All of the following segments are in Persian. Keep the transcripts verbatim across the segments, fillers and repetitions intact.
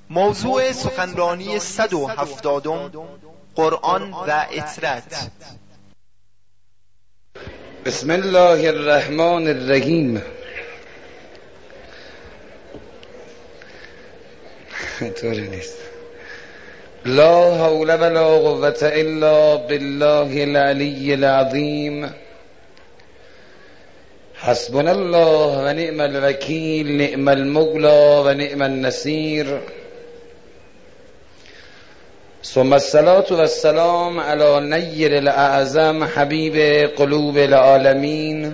موضوع سخنرانی صد و هفتادم قرآن و اطرت. بسم الله الرحمن الرحیم. طوری نیست. لا حول ولا قوة الا بالله العلی العظیم. حسبنا الله و نعم الوکیل، نعم المولا و نعم النصیر. ثم الصلاة والسلام على نیر الاعظم حبیب قلوب العالمین،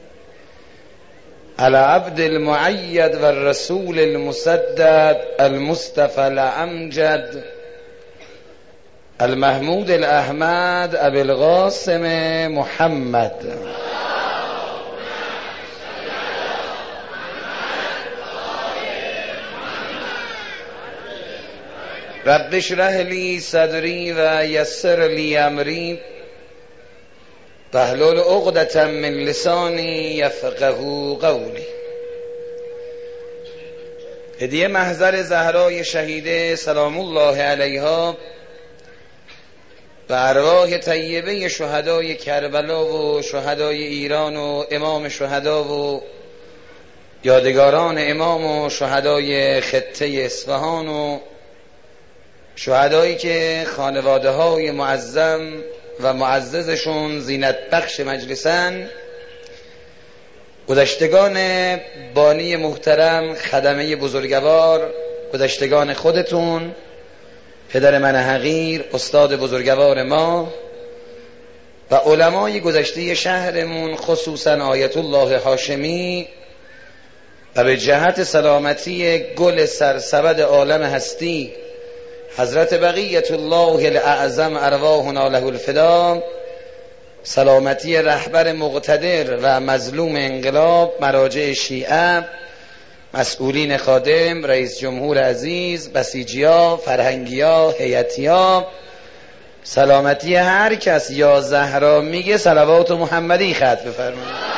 على عبد المعید و الرسول المسدد المصطفى الامجد المحمود الاحمد ابي القاسم محمد. رب اشرح لی صدری و یسر لی امری واحلل عقدة من لسانی یفقهوا قولی. هدیه محضر زهرای شهیده سلام الله علیها و ارواح طیبه شهدای کربلا و شهدای ایران و امام شهدا و یادگاران امام و شهدای خطه اصفهان و شهدایی که خانواده های معظم و معززشون زینت بخش مجلسن، گذشتگان بانی محترم، خدمه بزرگوار، گذشتگان خودتون، پدر من حقیر، استاد بزرگوار ما و علمای گذشته شهرمون، خصوصا آیت الله هاشمی، و به جهت سلامتی گل سرسبد عالم هستی حضرت بقیت الله الاعظم ارواحنا له الفدا، سلامتی رهبر مقتدر و مظلوم انقلاب، مراجع شیعه، مسئولین خادم، رئیس جمهور عزیز، بسیجیا، فرهنگیا، هیئتیا، سلامتی هر کس یا زهرا میگه صلوات محمدی ختم بفرمایید.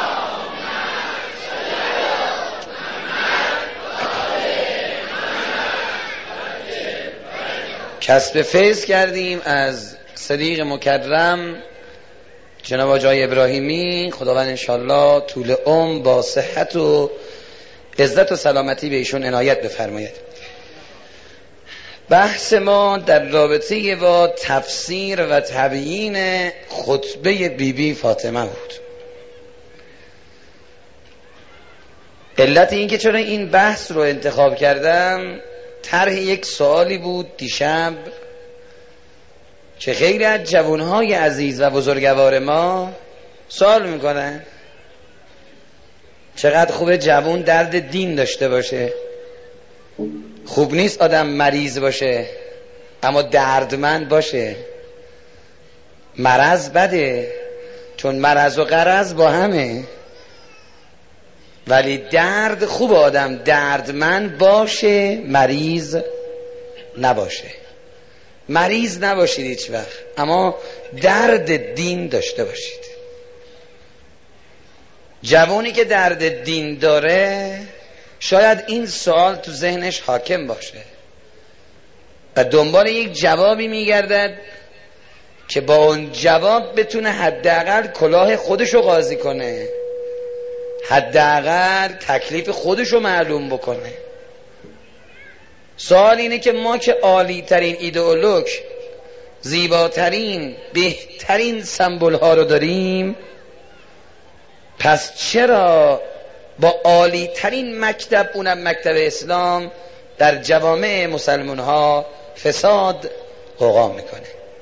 کسب فیض کردیم از صدیق مکرم جناب آقای ابراهیمی، خداوند انشالله طول عمر با صحت و عزت و سلامتی به ایشون عنایت بفرماید. بحث ما در رابطه با تفسیر و تبیین خطبه بی بی فاطمه بود. علت این که چرا این بحث رو انتخاب کردم، طرح یک سوالی بود دیشب که خیلی از جوانهای عزیز و بزرگوار ما سوال میکنن چقدر خوبه جوان درد دین داشته باشه. خوب نیست آدم مریض باشه اما دردمند باشه. مرض بده، چون مرض و غرض با همه، ولی درد خوب آدم دردمند باشه، مریض نباشه. مریض نباشید هیچ وقت، اما درد دین داشته باشید. جوانی که درد دین داره شاید این سوال تو ذهنش حاکم باشه و دنبال یک جوابی میگردد که با اون جواب بتونه حداقل کلاه خودشو قاضی کنه، حداقل تکلیف خودشو معلوم بکنه. سوال اینه که ما که عالی ترین ایدئولوژ، زیباترین، بهترین سمبل ها رو داریم، پس چرا با عالی ترین مکتب، اونم مکتب اسلام، در جوامع مسلمان ها فساد غوغا میکنه؟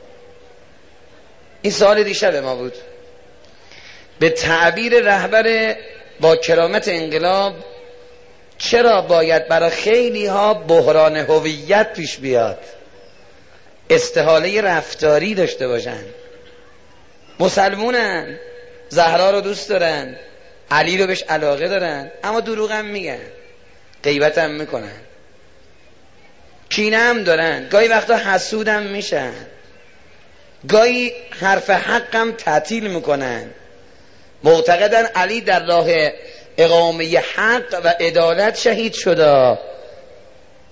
این سوال دیشب ما بود. به تعبیر رهبر با کرامت انقلاب، چرا باید برای خیلی ها بحران هویت پیش بیاد، استحاله رفتاری داشته باشن؟ مسلمونن، زهرا رو دوست دارن، علی رو بهش علاقه دارن، اما دروغ هم میگن، غیبت هم میکنن، کینه هم دارن، گاهی وقتا حسود هم میشن، گاهی حرف حق هم تعطیل میکنن، معتقدن علی در راه اقامه حق و عدالت شهید شده،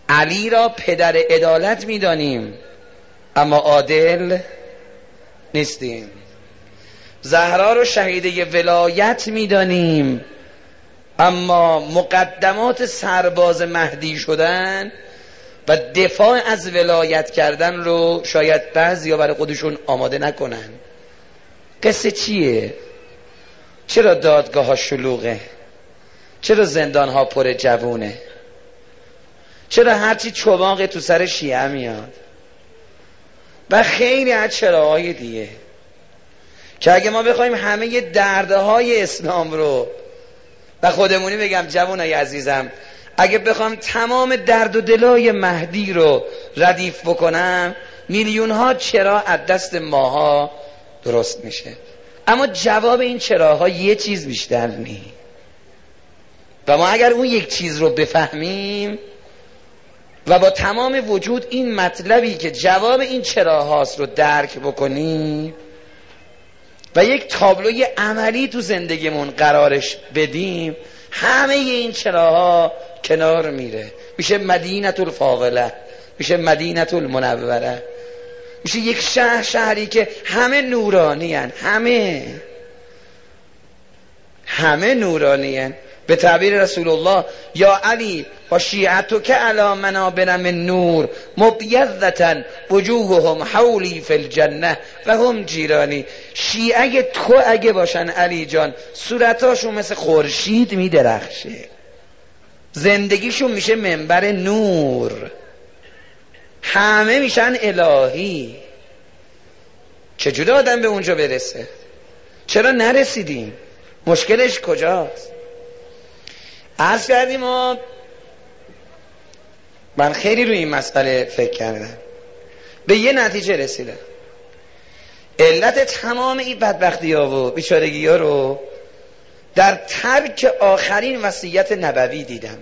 علی را پدر عدالت میدانیم اما عادل نیستیم. زهرا رو شهیده ولایت میدانیم اما مقدمات سرباز مهدی شدن و دفاع از ولایت کردن رو شاید بعضیا برای خودشون آماده نکنن. قصه چیه؟ چرا دادگاه ها شلوغه؟ چرا زندان ها پر جوونه؟ چرا هرچی چماق تو سر شیعه میاد؟ و خیلی از چراهای دیگه که اگه ما بخوایم همه دردهای اسلام رو و خودمونی بگم جوانای عزیزم، اگه بخوام تمام درد و دلای مهدی رو ردیف بکنم میلیون ها چرا از دست ماها درست میشه. اما جواب این چراها یه چیز بیشتر نی و ما اگر اون یک چیز رو بفهمیم و با تمام وجود این مطلبی که جواب این چراهاست رو درک بکنیم و یک تابلوی عملی تو زندگیمون قرارش بدیم، همه این چراها کنار میره، میشه مدینه الفاضله، میشه مدینه المنوره، میشه یک شهر شهری که همه نورانی هن. همه همه نورانی هن. به تعبیر رسول الله یا علی و شیعتو که علا منابر من نور مبیضة وجوههم حولی فی الجنه و هم جیرانی. شیعه تو اگه باشن علی جان صورتاشون مثل خورشید میدرخشه، زندگیشون میشه منبر نور، همه میشن الهی. چجوری آدم به اونجا برسه؟ چرا نرسیدیم؟ مشکلش کجاست؟ عرض کردیم و من خیلی روی این مسئله فکر کردم، به یه نتیجه رسیدم. علت تمام این بدبختی ها و بیچارگی ها رو در ترک آخرین وصیت نبوی دیدم.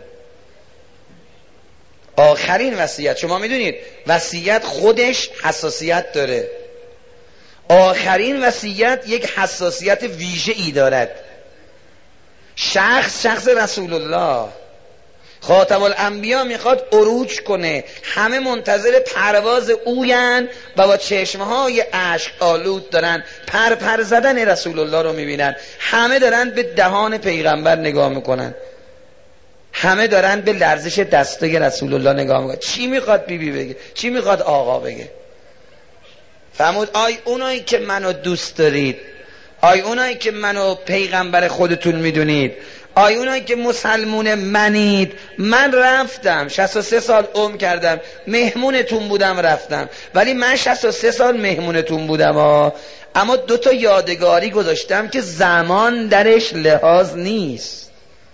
آخرین وصیت، شما میدونید وصیت خودش حساسیت داره، آخرین وصیت یک حساسیت ویژه ای دارد. شخص شخص رسول الله خاتم الانبیا میخواد عروج کنه، همه منتظر پرواز اوین و با چشمهای اشک آلود دارن پر پر زدن رسول الله رو میبینن. همه دارن به دهان پیغمبر نگاه میکنن، همه دارن به لرزش دستای رسول الله نگاه میکنن. چی میخواد بیبی بی بگه؟ چی میخواد آقا بگه؟ فرمود آی اونایی که منو دوست دارید، آی اونایی که منو پیغمبر خودتون میدونید، آی اونایی که مسلمون منید، من رفتم شصت و سه سال عمر کردم مهمونتون بودم رفتم، ولی من شصت و سه سال مهمونتون بودم ها. اما دو تا یادگاری گذاشتم که زمان درش لحاظ نیست.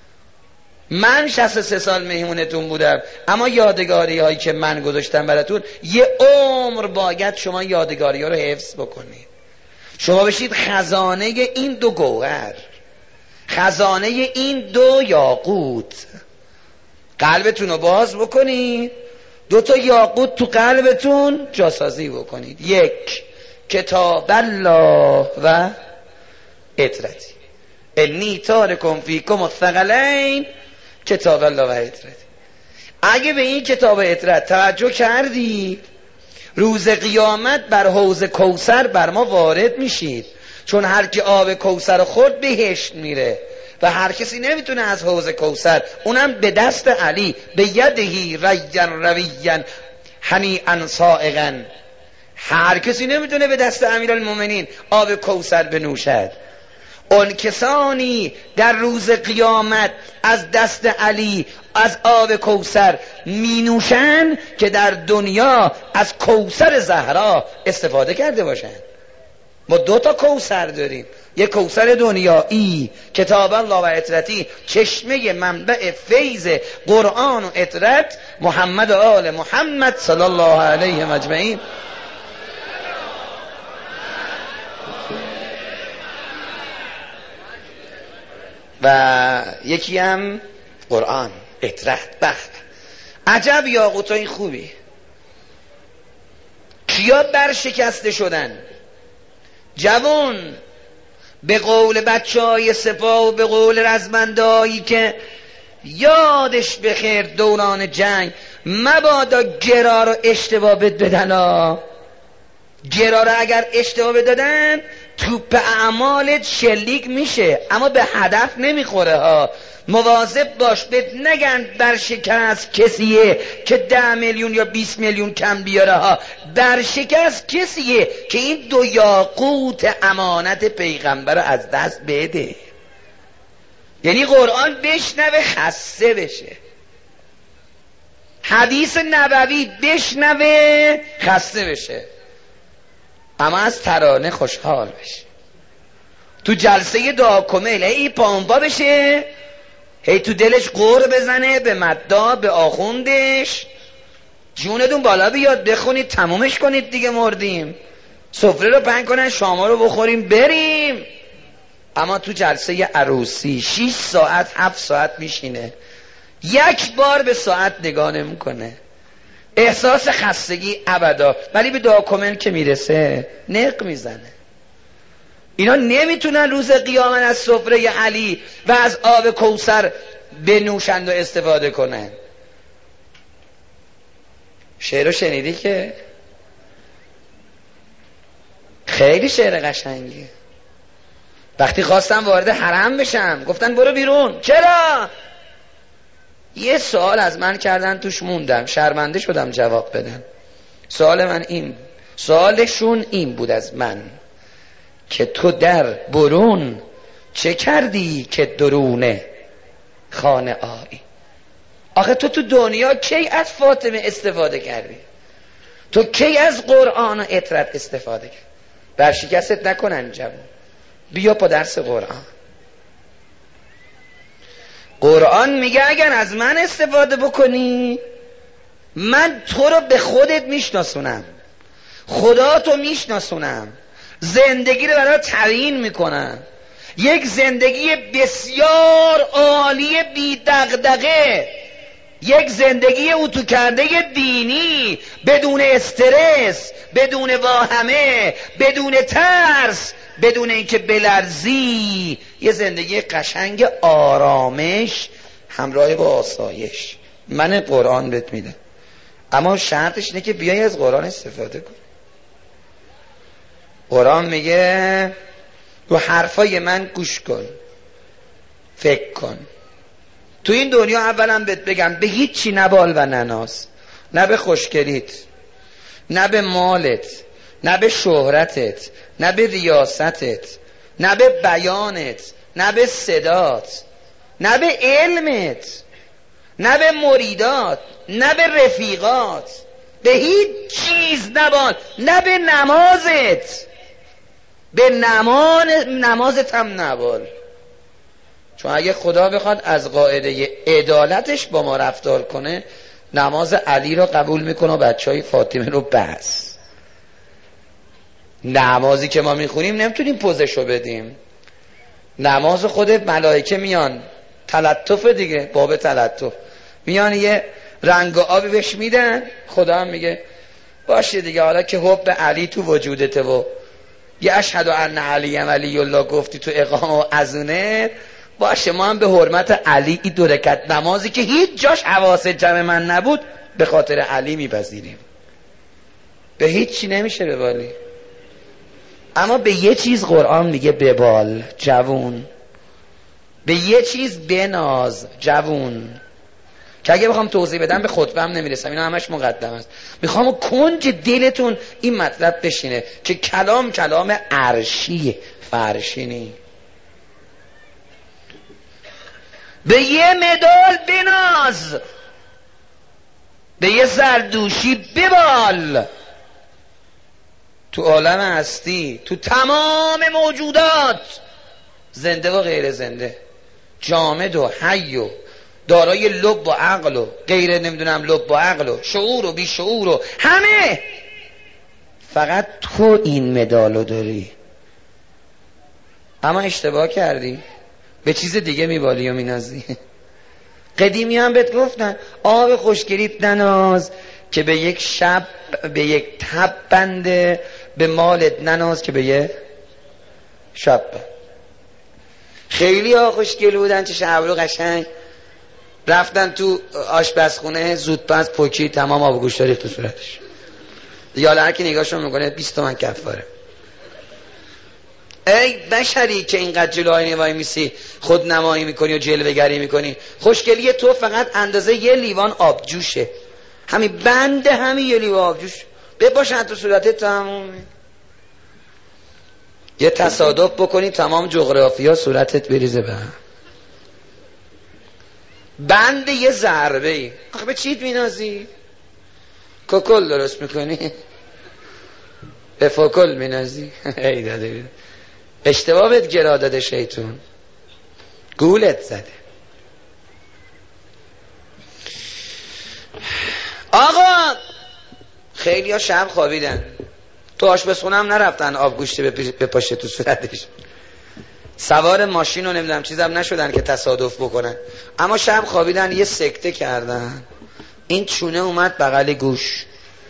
من شصت و سه سال مهمونتون بودم اما یادگاری هایی که من گذاشتم براتون یه عمر باید شما یادگاری ها رو حفظ بکنید. شما بشید خزانه این دو گوهر، خزانه این دو یاقوت، قلبتون رو باز بکنید، دو تا یاقوت تو قلبتون جاسازی بکنید. یک کتاب الله و اطرتی، انی تارکم فیکم الثقلین کتاب الله و اطرتی. اگه به این کتاب اطرت توجه کردید روز قیامت بر حوض کوثر بر ما وارد میشید، چون هر کی آب کوثر خورد بهشت میره و هر کسی نمیتونه از حوض کوثر، اونم به دست علی، به یدهی ریان رویان هنیئا سائغا، هر کسی نمیتونه به دست امیرالمومنین آب کوثر بنوشد. اون کسانی در روز قیامت از دست علی از آب کوثر می نوشن که در دنیا از کوثر زهرا استفاده کرده باشن. ما دو تا کوثر داریم، یک کوثر دنیایی کتاب الله و اطرتی، چشمه منبع فیض قرآن و اطرت محمد و آل محمد صلی الله علیه مجمعین، و یکی هم قرآن اطرت. بخت عجب یاقوتای خوبی. کیا برشکسته شدن؟ جوان، به قول بچه های سپاه و به قول رزمندهایی که یادش بخیر دوران جنگ مبادا گرا رو اشتباه بدن ها. گرا رو اگر اشتباه بدادن توپ اعمالت شلیک میشه اما به هدف نمیخوره ها. مواظب باش بهت نگن برشکست کسیه که ده میلیون یا بیست میلیون کم بیاره ها. برشکست کسیه که این دو یاقوت امانت پیغمبر رو از دست بده. یعنی قرآن بشنوه خسته بشه، حدیث نبوی بشنوه خسته بشه، اما از ترانه خوشحال بشه. تو جلسه دعا کمیل هی پامپا بشه، هی تو دلش قور بزنه به مددا به آخوندش. جونتون بالا بیاد بخونید تمومش کنید دیگه، مردیم. سفره رو پهن کنن شاما رو بخوریم بریم. اما تو جلسه عروسی شش ساعت هفت ساعت میشینه، یک بار به ساعت نگاه نمیکنه، احساس خستگی ابدا. ولی به دعا کمل که میرسه نق میزنه. اینا نمیتونن روز قیامت از سفره علی و از آب کوثر بنوشند و استفاده کنن. شعر رو شنیدی که خیلی شعر قشنگی. وقتی خواستم وارد حرم بشم گفتن برو بیرون. چرا؟ یه سوال از من کردن توش موندم، شرمنده شدم جواب بدم. سوال من این سوالشون این بود از من که تو در برون چه کردی که درونه خانه آیی؟ آخه تو تو دنیا کی از فاطمه استفاده کردی؟ تو کی از قرآن و اطرت استفاده کردی؟ برشکست نکنن جوان، بیا پا درس قرآن. قرآن میگه اگر از من استفاده بکنی من تو رو به خودت میشناسونم، خدا تو میشناسونم، زندگی رو برای تعیین میکنم. یک زندگی بسیار عالی بی دغدغه، یک زندگی اتو کرده دینی، بدون استرس، بدون واهمه، بدون ترس، بدون اینکه بلرزی. یه زندگی قشنگ آرامش همراه با آسایش. من قرآن بهت میدم، اما شرطش اینه که بیای از قرآن استفاده کن. قرآن میگه رو حرفای من گوش کن، فکر کن. تو این دنیا اولا بهت بگم به هیچی نبال و نناز، نه به خوشگلیت، نه به مالت، نه به شهرتت، نه به ریاستت، نه به بیانت، نه به صدات، نه به علمت، نه به مریدات، نه به رفیقات، به هیچ چیز نبال. نه به نمازت، به نمان نمازت هم نبال. چون اگه خدا بخواد از قاعده عدالتش با ما رفتار کنه، نماز علی رو قبول میکنه و بچه های فاطمه رو بس. نمازی که ما میخونیم نمیتونیم پوزشو بدیم. نماز خود ملائکه میان، تلطف دیگه، باب تلطف، میان یه رنگ و آبی بهش میدن. خدا هم میگه باشه دیگه، حالا که حب علی تو وجودته و یه اشهد ان علی ولی الله گفتی تو اقامه و اذونه، باشه ما هم به حرمت علی این دو رکعت نمازی که هیچ جاش حواس جمع من نبود به خاطر علی میپذیریم. به هیچ چی نمیشه ببالی، اما به یه چیز قرآن میگه ببال جوون، به یه چیز بناز جوون، که اگه بخوام توضیح بدم به خطبه هم نمیرسم، اینا همش مقدم است. میخوام کنج دلتون این مطلب بشینه که کلام کلام عرشی فرشی نی. به یه مدال بناز، به یه زردوشی ببال. تو عالم هستی، تو تمام موجودات، زنده و غیر زنده، جامد و حی و دارای لب و عقل و غیر نمیدونم لب و عقل و شعور و بی شعور و همه، فقط تو این مدالو داری. اما اشتباه کردی، به چیز دیگه میبالی و مینازی. قدیمی هم بهت گفتن آب خوشگلیت نناز که به یک شب به یک تب بنده، به مالت نناز که به یک شب بند. خیلی ها خوشگل بودن، چه شب رو قشنگ، رفتن تو آشپزخونه، زود پس پوکی تمام آب گوشت ریخت تو صورتش. دیگه حالا هر کی نگاهشو میکنه بیست تومن کفاره. ای بشری که اینقدر جلو آینه وای میسی خود نمایی میکنی و جلوه گری میکنی، خوشگلی تو فقط اندازه یه لیوان آبجوشه، همین بنده همین یه لیوان آبجوش بپاشن تو صورتت تمام. یه تصادف بکنی تمام جغرافیا صورتت بریزه به هم. بند یه ضربه ای. آخه به چیت مینازی؟ کوکل درست میکنی؟ به فوکل مینازی؟ ای داده بیده اشتباه بهت گرا داده شیطون، گولت زده. آقا خیلی ها شب خوابیدن، تو آشپزخونه هم نرفتن آب گوشت بپاشه تو صورتش، سوار ماشین رو نمیدونم چیزم نشدن که تصادف بکنن، اما شب خوابیدن یه سکته کردن، این چونه اومد بغل گوش،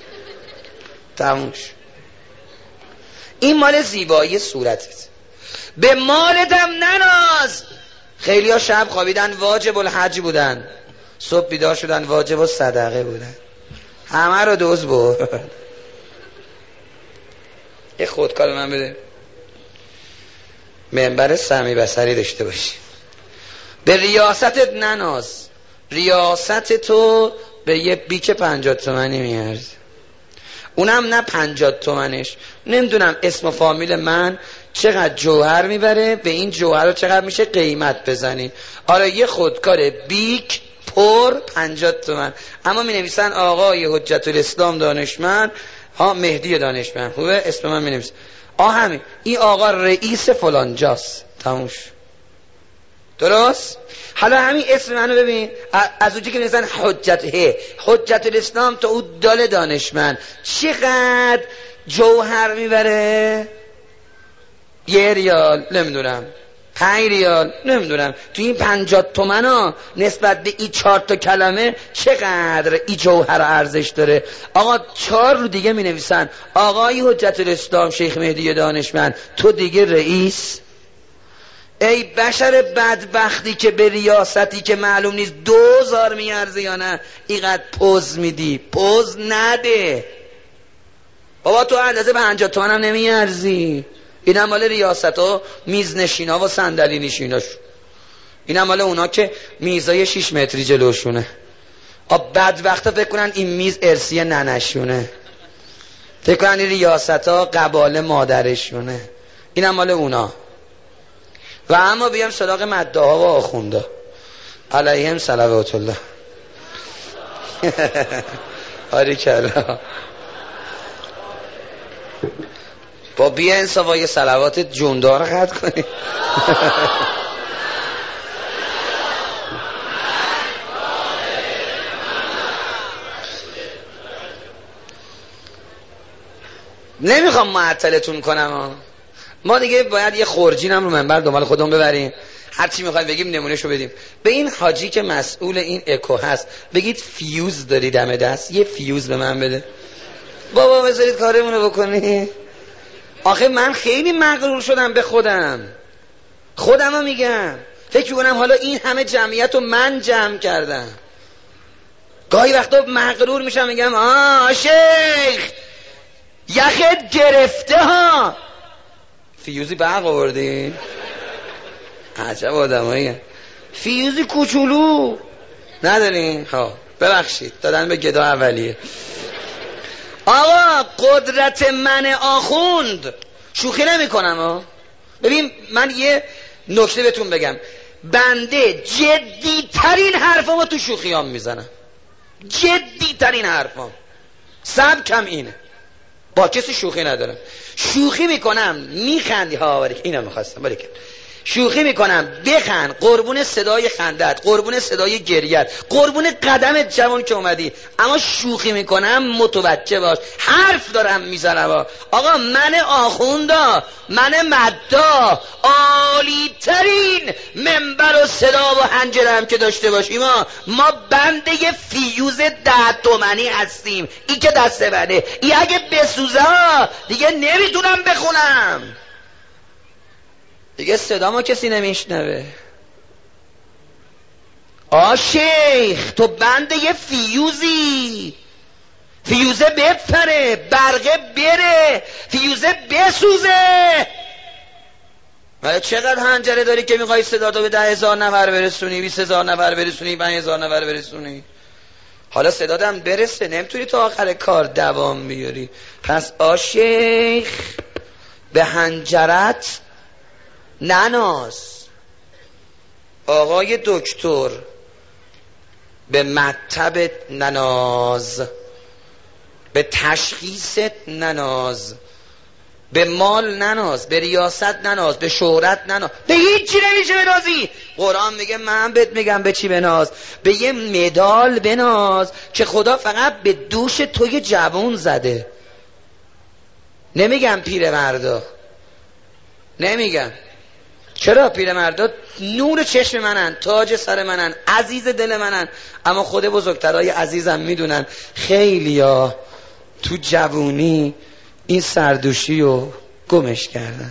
تموش. این مال زیبایی صورتت. به مالتم نناز. خیلی ها شب خوابیدن واجب الحج بودن، صبح بیدار شدن واجب الصدقه بودن، همه رو دوز برد. یه خودکار من بده، منبر سمی بصری داشته باشی. به ریاستت نناز، ریاست تو به یه بیک پنجاه تومنی میارزه، اونم نه پنجاه تومنش، نمیدونم اسم و فامیل من چقدر جوهر میبره، به این جوهر رو چقدر میشه قیمت بزنی. آره یه خودکار بیک پر پنجاه تومن، اما می نویسن آقای حجت الاسلام دانشمند، ها مهدی دانشمند، خوبه اسم من می نویسن، آه همین این آقا رئیس فلانجاست، تموش. درست؟ حالا همین اسم منو ببین، از اونجایی که می‌نویسن حجت هه حجت الاسلام تا او دال دانشمند، چقدر جوهر میبره؟ یه ریال نمیدونم، پنج ریال نمیدونم، تو این پنجاه تومن ها نسبت به این چهار تا کلمه چقدر این جوهر ارزش داره. آقا چهار رو دیگه می نویسن آقای حجت الاسلام شیخ مهدی دانشمند، تو دیگه رئیس. ای بشر بدبختی که به ریاستی که معلوم نیست دوزار میارزه یا نه اینقدر پوز میدی، پوز نده بابا، تو اندازه به پنجاه تومن هم نمیارزی. این هم مال ریاست ها میز نشینا و صندلی نشیناش، این هم مال اونا که میزای شیش متری جلوشونه. آب بدبختا فکر کنن این میز ارسی ننشونه، فکر کنن این ریاست ها قباله مادرشونه، این هم مال اونا. و اما بیام سراغ مدعا و آخوندا علیهم صلوات الله. آری کلا با بیا انصافا یه صلوات جوندار خط کنی. نمیخوام معطلتون کنم، ما دیگه باید یه خورجین هم رو منبر دنبال خودمون ببریم، هرچی میخوایم بگیم نمونهشو بدیم. به این حاجی که مسئول این اکو هست بگید فیوز داری دم دست، یه فیوز به من بده بابا، بذارید کارمونو بکنی. آخه من خیلی مغرور شدم به خودم، خودم رو میگم، فکر کنم حالا این همه جمعیت رو من جمع کردم. گاهی وقتا مغرور میشم میگم آه شیخ یخت گرفته ها، فیوزی برق آوردی؟ عجب آدمایی، فیوزی کوچولو ندارین؟ ها ببخشید دادن به گدا اولیه. آقا قدرت من آخوند، شوخی نمی کنم ها. ببین من یه نکته بهتون بگم، بنده جدی ترین حرفامو تو شوخیام میزنم، جدی ترین حرفام، سبکم اینه، با کسی شوخی ندارم. شوخی میکنم میخندی ها، باریک اینو میخواستم، باریک شوخی میکنم بخند، قربون صدای خندت، قربون صدای گریت، قربون قدمت جوان که اومدی، اما شوخی میکنم متوجه باش، حرف دارم میزنم. آقا من آخوندا، من مدا، عالی ترین منبر و صدا و حنجرم که داشته باشیم، ما ما بنده یه فیوز ده تومنی هستیم. این که دست بنده، این اگه بسوزه دیگه نمیتونم بخونم، دیگه صدا ما کسی نمیشنوه. آ شیخ تو بند یه فیوزی، فیوزه بپره، برقه بره، فیوزه بسوزه. ولی چقدر حنجره داری که میخوای صداتو به ده هزار نفر برسونی، بیست هزار نفر برسونی، پنج هزار نفر برسونی؟ حالا صداتم برسه، نمیتونی تا آخر کار دوام بیاری. پس آ شیخ به حنجرت نناز، آقای دکتر به مطبت نناز، به تشخیصت نناز، به مال نناز، به ریاست نناز، به شهرت نناز، به هیچ چی نمیشه بنازی. قرآن میگه من بهت میگم به چی بناز، به یه مدال بناز که خدا فقط به دوش توی جوون زده. نمیگم پیرمردا، نمیگم. چرا؟ پیرمردا نور چشم منن، تاج سر منن، عزیز دل منن، اما خود بزرگترای عزیزم میدونن خیلیا تو جوونی این سردوشی رو گمش کردن.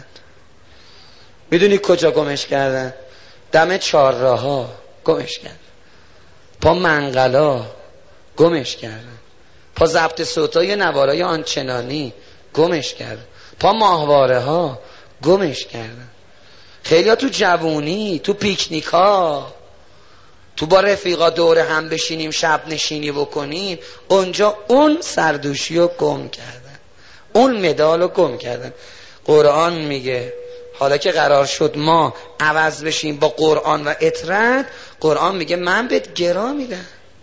میدونی کجا گمش کردن؟ دم چهارراه ها گمش کردن، پا منقلا گمش کردن، پا ضبط صوتای نوارای آنچنانی گمش کردن، پا ماهواره ها گمش کردن. خیلی ها تو جوونی، تو پیکنیکا، تو با رفیقا دور هم بشینیم شب نشینی بکنیم، اونجا اون سردوشی رو گم کردن، اون مدال رو گم کردن. قرآن میگه حالا که قرار شد ما عوض بشیم با قرآن و اطرت، قرآن میگه من بهت گرا میدم.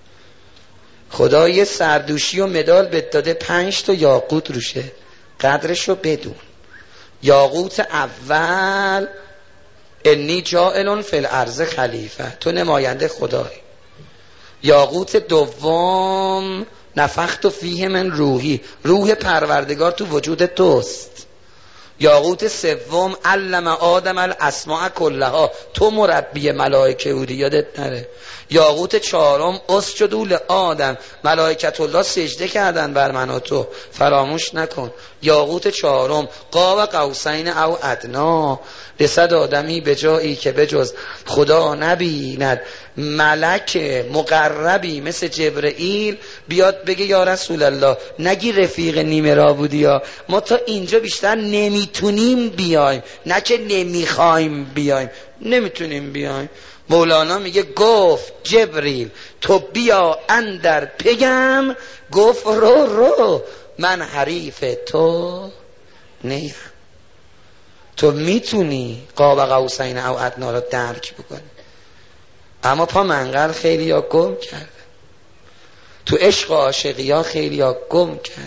خدا یه سردوشی و مدال بهت داده، پنج تا یاقوت روشه، قدرش رو بدون. یاقوت اول انی جاعلون فی الارض خلیفه، تو نماینده خدایی. یاقوت دوم نفخت فیه من روحی، روح پروردگار تو وجود توست. یاقوت سوم علم آدم الاسماء کلها، تو مربی ملائکه بودی، یادت نره. یاقوت چهارم اسجدوا لآدم، ملائکت الله سجده کردن بر من و تو، فراموش نکن. یاقوت چهارم قاب قوسین او ادنا، رسد آدمی به جایی که بجز خدا نبیند ملک مقربی مثل جبرئیل بیاد بگه یا رسول الله نگی رفیق نیمه را بودی، یا ما تا اینجا بیشتر نمیتونیم بیایم، نه که نمیخوایم بیایم، نمیتونیم بیایم. مولانا میگه گفت جبریل تو بیا اندر پگم، گفت رو رو من حریف تو نیم. تو میتونی قاب قوسین او ادنا رو درک بکنی، اما پا منقل خیلی ها گم کرده، تو عشق و عاشقی ها خیلی ها گم کرده.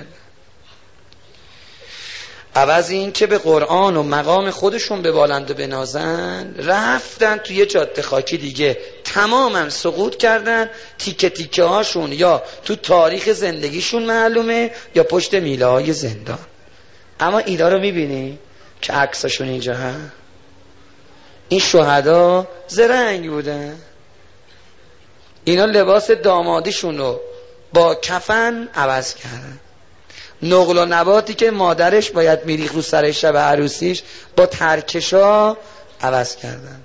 عوض این که به قرآن و مقام خودشون ببالند و بنازن، رفتن توی جاده خاکی دیگه، تماما سقوط کردن. تیکه تیکه هاشون یا تو تاریخ زندگیشون معلومه یا پشت میله های زندان. اما اینا رو میبینی که عکساشون اینجا هست. این شهدا زرنگ بودن، اینا لباس دامادیشون رو با کفن عوض کردن. نقل و نباتی که مادرش باید میریخ رو سر شب عروسیش با ترکشا عوض کردن.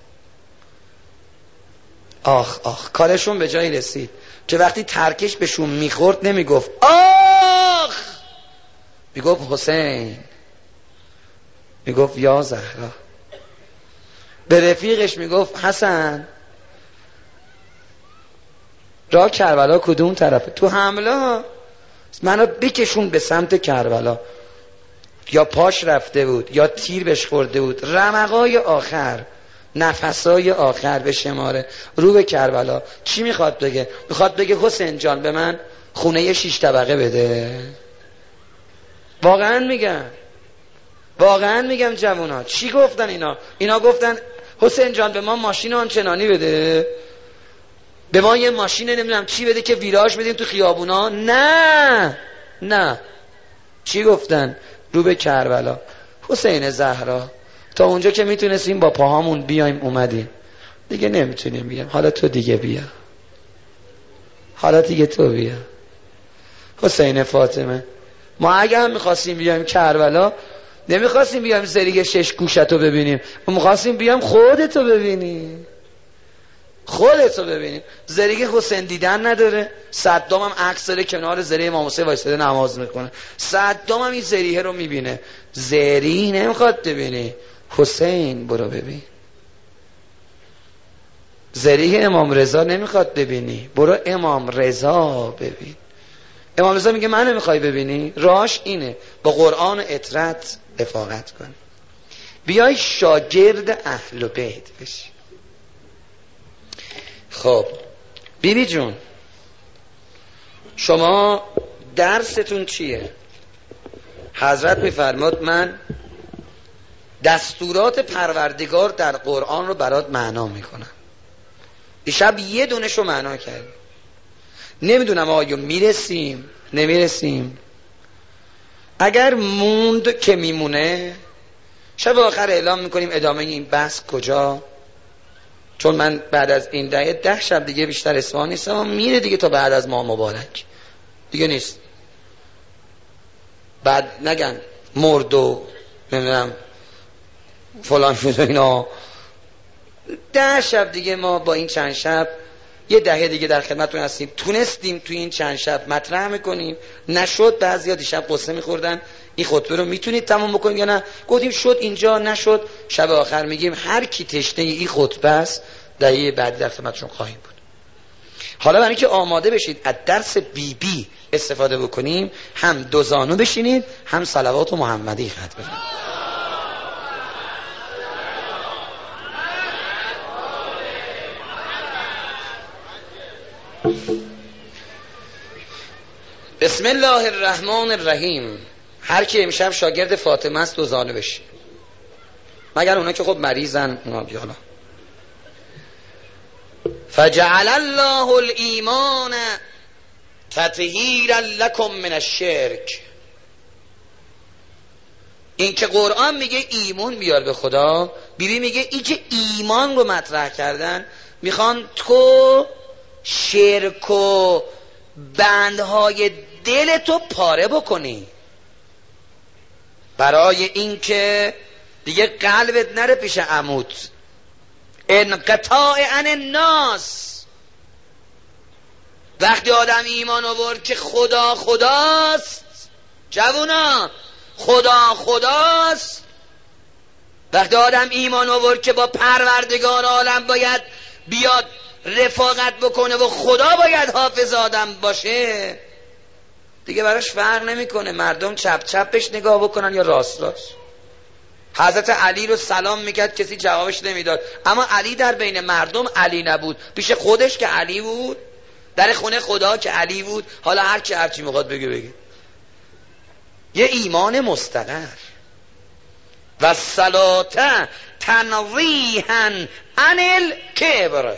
آخ آخ کارشون به جایی رسید که وقتی ترکش بهشون میخورد نمیگفت آخ، میگفت حسین، میگفت یا زهرا. به رفیقش میگفت حسن راه کربلا کدوم طرفه؟ تو حمله منو بکشون به سمت کربلا. یا پاش رفته بود یا تیر بهش خورده بود، رمقای آخر، نفسای آخر به شماره رو به کربلا. چی میخواد بگه؟ میخواد بگه حسین جان به من خونه شیش طبقه بده. واقعا میگم، واقعا میگم جوونا چی گفتن اینا؟ اینا گفتن حسین جان به ما ماشین آنچنانی بده، به ما یه ماشین نمیدونم چی بده که ویراژ بدیم تو خیابونا. نه نه، چی گفتن؟ رو به کربلا. حسین زهرا تا اونجا که میتونستیم با پاهامون بیایم اومدیم، دیگه نمیتونیم بیایم، حالا تو دیگه بیا، حالا دیگه تو بیا. حسین فاطمه ما اگه هم میخواستیم بیایم کربلا، نمیخواستیم بیایم زریگ شش گوشتو ببینیم، ما میخواستیم بیایم خودتو ببینیم. خودتو ببینیم. زری که حسین دیدن نداره، صدام هم عکس داره کنار زری امام حسین وایساده نماز میکنه، صدام هم این زریه رو میبینه. زری نمیخواد ببینی، حسین برو ببین. زریه امام رضا نمیخواد ببینی، برو امام رضا ببین. امام رضا میگه من نمیخوای ببینی؟ راش اینه با قرآن و اطرت رفاقت کنی، بیای شاگرد اهل بیت بشی. خب بیبی جون، شما درستون چیه؟ حضرت میفرماد من دستورات پروردگار در قرآن رو برات معنا میکنم. دیشب یه دونش رو معنا کردیم. نمیدونم آیا میرسیم نمیرسیم. اگر موند که میمونه، شب آخر اعلام میکنیم ادامه این بحث کجا. چون من بعد از این دهه ده شب دیگه بیشتر اصفهان نیستم و میره دیگه تا بعد از ماه مبارک دیگه نیست. بعد نگن مرد و نمیدونم فلان شد و اینا. ده شب دیگه ما با این چند شب یه دهه دیگه در خدمتتون هستیم. تونستیم توی این چند شب مطرح میکنیم، نشد بعضیا دیشب قصه میخوردن این خطبه رو میتونید تمام بکنید یا نه. گفتیم شد اینجا، نشد شب آخر میگیم هر کی تشنه این خطبه است دهه بعد در خدمتشون خواهیم بود. حالا برای اینکه آماده بشید از درس بی بی استفاده بکنیم، هم دو زانو بشینید هم صلوات و محمدی خط بفرمایید. بسم الله الرحمن الرحیم. هر کی امشب شاگرد فاطمه است دو زانو بشین، مگر اونا که خب مریضن اونا بیانا. فجعل الله الایمان تطهیرا لکم من الشرک. این که قرآن میگه ایمان بیار به خدا، بیبی میگه این که ایمان رو مطرح کردن میخوان تو شرک و بندهای دل تو پاره بکنی، برای اینکه دیگه قلبت نره پیش عمود. انقطاع عن الناس. وقتی آدم ایمان آورد که خدا خداست، جوونا خدا خداست، وقتی آدم ایمان آورد که با پروردگار عالم باید بیاد رفاقت بکنه و خدا باید حافظ آدم باشه، دیگه براش فرق نمیکنه مردم چپ چپش نگاه بکنن یا راست راست. حضرت علی رو سلام میکرد کسی جوابش نمیداد، اما علی در بین مردم علی نبود، پیش خودش که علی بود، در خونه خدا که علی بود. حالا هر کی هر چی میخواد بگه بگه. یه ایمان مستقر. و صلات تنویحا عن الکبر.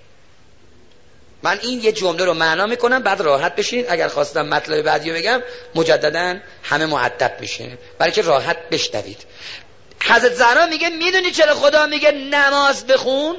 من این یه جمله رو معنا میکنم بعد راحت بشین. اگر خواستم مطلب بعدی رو بگم مجددا همه مؤدب بشین برای که راحت بشنوید. حضرت زهرا میگه میدونی چرا خدا میگه نماز بخون؟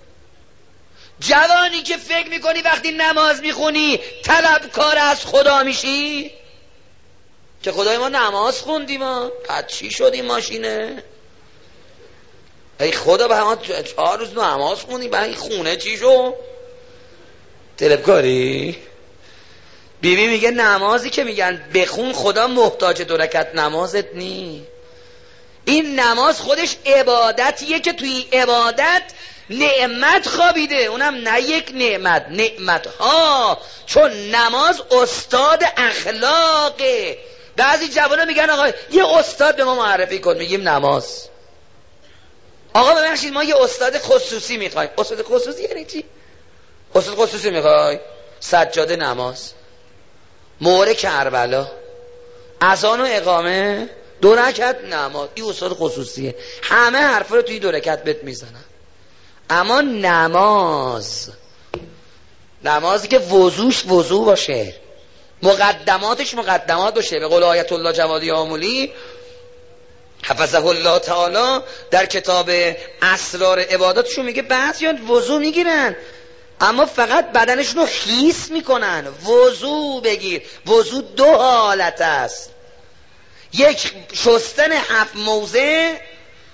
جوانی که فکر میکنی وقتی نماز میخونی طلبکار از خدا میشی، که خدای ما نماز خوندیم ما بعد چی شدیم ماشینه؟ ای خدا به ما چهار روز نماز خوندیم بعد این خونه چی شد؟ طلبکاری؟ بیبی میگه نمازی که میگن بخون خدا محتاج دو رکعت نمازت نی. این نماز خودش عبادتیه که توی عبادت نعمت خوابیده، اونم نه یک نعمت، نعمت ها. چون نماز استاد اخلاقه. بعضی جوانا میگن آقا یه استاد به ما معرفی کن، میگیم نماز. آقا ببخشید ما یه استاد خصوصی میخوایم. استاد خصوصی یعنی چی؟ استاد خصوصی میخوای؟ سجاده نماز، مهر کربلا، اذان و اقامه، دو رکعت نماز. این استاد خصوصیه، همه حرفا رو توی دو رکعت بهت میزنن. اما نماز، نمازی که وضوش وضو باشه، مقدماتش مقدمات باشه. به قول آیت الله جوادی آمولی حفظه الله تعالی در کتاب اسرار عباداتشون میگه بعضیان وضو میگیرن اما فقط بدنشون رو خیس میکنن. وضو بگیر. وضو دو حالت است، یک شستن هفت موضع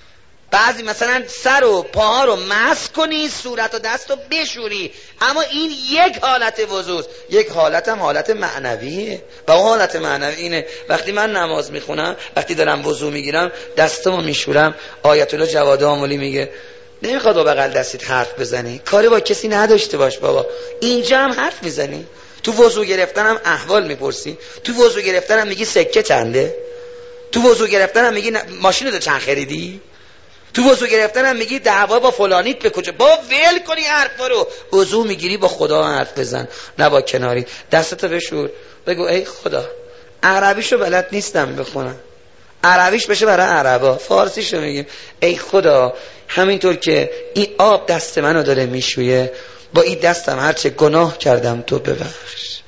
بعضی مثلا سر و پاها رو مسح کنی، صورت و دست رو بشوری، اما این یک حالت وضوء، یک حالت هم حالت معنویه. و اون حالت معنوی اینه وقتی من نماز میخونم، وقتی دارم وضوء میگیرم، دستمو میشورم، آیت الله جواد آملی میگه نمیخواد با بغل دستیت حرف بزنی، کاری با کسی نداشته باش بابا، اینجا هم حرف میزنی، تو وضوء گرفتنم احوال میپرسی، تو وضوء گرفتنم میگی سکه چنده، تو وضوء گرفتنم میگی ماشینتو چند خریدی، تو وضو گرفتنم میگی دعوا با فلانیت به کجا، با ول کنی حرفا رو، وضو میگیری با خدا حرف بزن، نه با کناری. دستتو بشور بگو ای خدا، عربیشو بلد نیستم بخونم، عربیش بشه برای عربا، فارسیشو میگیم ای خدا همینطور که این آب دست منو داره میشویه، با این دستم هرچه گناه کردم تو ببخش.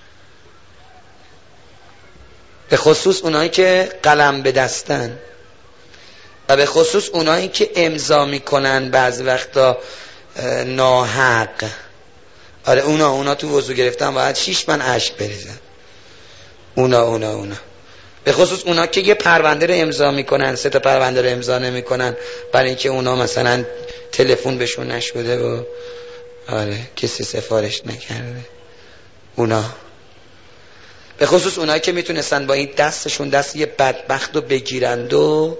به خصوص اونایی که قلم به دستن و به خصوص اونایی که امضا میکنن بعضی وقتا ناحق، آره اونا اونا تو وضو گرفتن باید شیش من اشک بریزن، اونا اونا اونا به خصوص اونا که یه پرونده رو امضا میکنن، سه تا پرونده رو امضا نمیکنن برای اینکه اونا مثلا تلفن بهشون نشده و آره کسی سفارش نکرده، اونا به خصوص اونایی که میتونستن با این دستشون دست یه بدبخت رو بگیرند و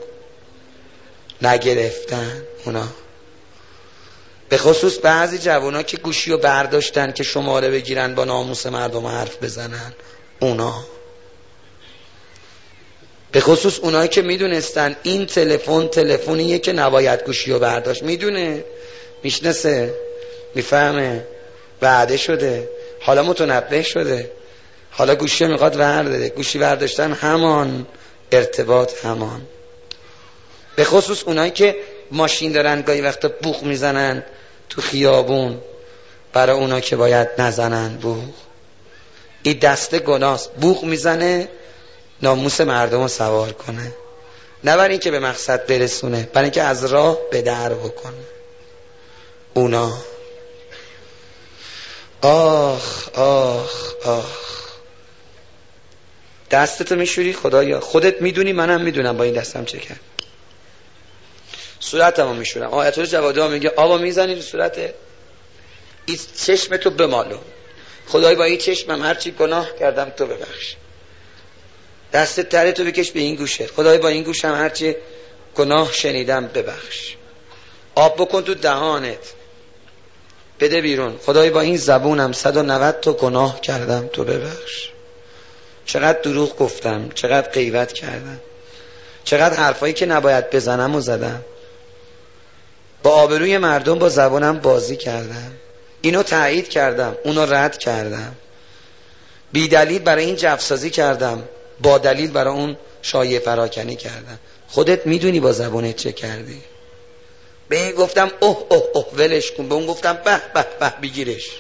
نگرفتن، اونا به خصوص بعضی جوانا که گوشی رو برداشتن که شماره بگیرن با ناموس مردم حرف بزنن، اونا به خصوص اونایی که میدونستن این تلفن تلفنیه که نباید گوشی رو برداشت، میدونه، میشناسه، میفهمه، وعده شده، حالا متنبه شده، حالا گوشی میخواد برداره، گوشی برداشتن همان ارتباط همان. به خصوص اونایی که ماشین دارن گاهی وقتا بوق میزنن تو خیابون، برای اونا که باید نزنن بوق، این دسته گناست، بوق میزنه ناموس مردم رو سوار کنه، نه برای این که به مقصد برسونه، برای این که از راه به در بکنه. اونا آخ آخ آخ دستتو میشوری خدایا، خودت میدونی منم میدونم با این دستم چه کرد، صورتمو میشورم، آیت الله جوادی میگه آبا میزنی رو صورته، این چشمتو بمالو، خدای با این چشمم هرچی گناه کردم تو ببخش، دست ترتو بکش به این گوشه، خدای با این گوشم هرچی گناه شنیدم ببخش، آب بکن تو دهانت بده بیرون، خدای با این زبونم صد و نود تا گناه کردم تو ببخش، چقدر دروغ گفتم، چقدر غیبت کردم، چقدر حرفایی که نباید بزنم و زدم، با آبروی مردم با زبانم بازی کردم، اینو تایید کردم اونو رد کردم، بی دلیل برای این جفسازی کردم، با دلیل برای اون شایعه پراکنی کردم، خودت میدونی با زبانت چه کردی. به این گفتم اوه اوه اوه ولش کن، به اون گفتم به به به بگیرش،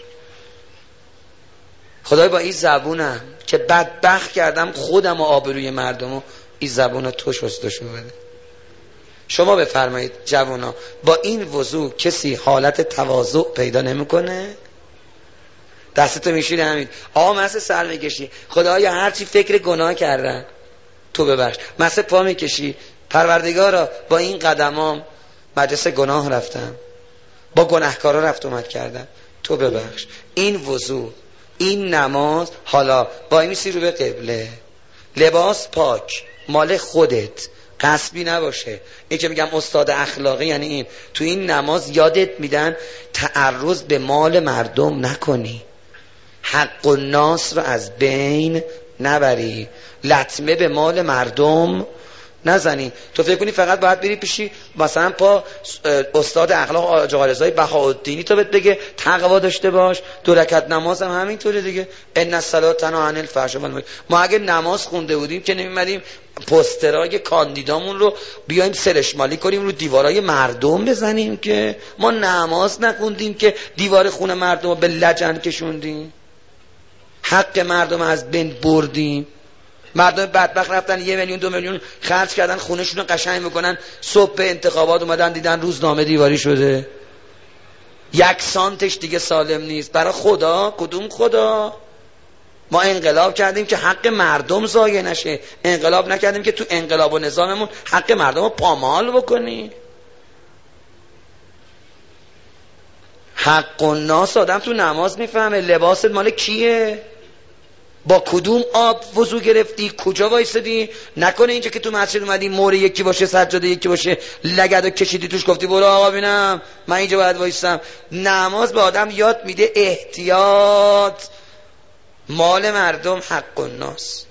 خدای با این زبونم که بدبخت کردم خودم و آبروی مردم، این زبون تو شستشو بده. شما بفرمایید جوانا، با این وضوع کسی حالت تواضع پیدا نمیکنه؟ دستتو میشوری همین، آقا مسه سر میکشی، خدایا هرچی فکر گناه کردن تو ببخش، مسه پا میکشی، پروردگارا با این قدمام مجلس گناه رفتم، با گناهکارا رفت اومد کردم تو ببخش. این وضوع، این نماز، حالا وای میسی رو به قبله، لباس پاک مال خودت، غصبی نباشه. این که میگم استاد اخلاقی یعنی این، تو این نماز یادت میدن تعرض به مال مردم نکنی، حق الناس رو از بین نبری، لطمه به مال مردم نزنی. تو فکر کنی فقط باید بری پیشی مثلا پا استاد اخلاق آقا رضای بهاءالدینی تو بهت بگه تقوا داشته باش، دو رکعت نماز هم همینطوره دیگه، ان الصلاه تنها عن الفحشاء والمنکر. ما اگه نماز خونده بودیم که نمی‌مدیم پوسترای کاندیدامون رو بیایم سرشمالی کنیم رو دیوارای مردم بزنیم، که ما نماز نخوندیم که دیوار خونه مردم رو به لجن کشوندیم، حق مردم از بین بردیم. مردم بدبخت رفتن یه میلیون دو میلیون خرج کردن خونه‌شون رو قشنگ میکنن، صبح به انتخابات اومدن دیدن روزنامه دیواری شده، یک سانتش دیگه سالم نیست. برای خدا، کدوم خدا؟ ما انقلاب کردیم که حق مردم ضایع نشه، انقلاب نکردیم که تو انقلاب و نظاممون حق مردم رو پامال بکنی. حق الناس آدم تو نماز میفهمه. لباست مال کیه؟ با کدوم آب وضو گرفتی؟ کجا وایسادی؟ نکنه اینجا که تو مسجد اومدی مور یکی باشه، سجاده یکی باشه، لگدو کشیدی توش گفتی برو آقا ببینم من اینجا باید وایسم. نماز به آدم یاد میده احتیاط، مال مردم حق الناس.